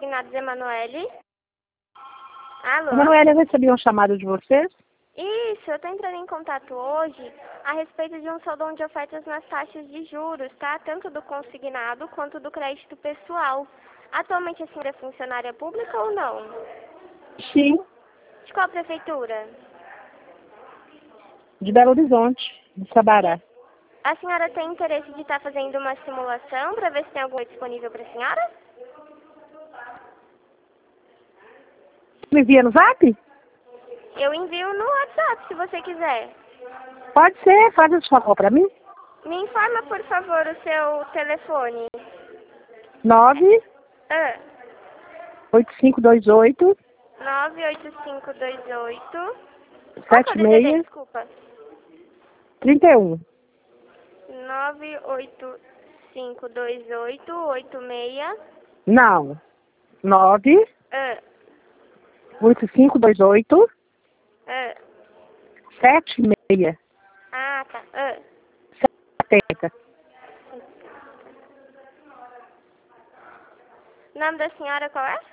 Consignados Emanuele. Alô? Emanuele, eu recebi um chamado de vocês. Isso, eu tô entrando em contato hoje a respeito de um saldão de ofertas nas taxas de juros, tá? Tanto do consignado quanto do crédito pessoal. Atualmente a senhora é funcionária pública ou não? Sim, De qual prefeitura? de Belo Horizonte, de Sabará. A senhora tem interesse de estar fazendo uma simulação para ver se tem alguma disponível para a senhora? Me envia no Zap? Eu envio no WhatsApp, se você quiser. Pode ser, faz esse favor para mim. Me informa, por favor, o seu telefone. 98528 98528. Qual que é o DDD? 76 Desculpa. 31. 98528 Não. 98528 76 Ah, tá. 70. O nome da senhora qual é?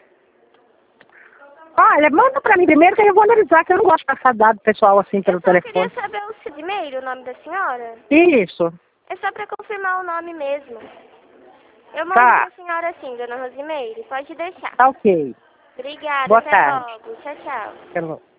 Olha, manda pra mim primeiro que eu vou analisar, que eu não gosto de passar dado pessoal assim pelo Eu só telefone. queria saber o seu e-mail, o nome da senhora. Isso. É só pra confirmar o nome mesmo. Eu mando Tá. pra senhora sim, dona Rosimeire. Pode deixar. Tá ok. Obrigada, Boa até tarde. logo. Tchau, tchau. Até logo.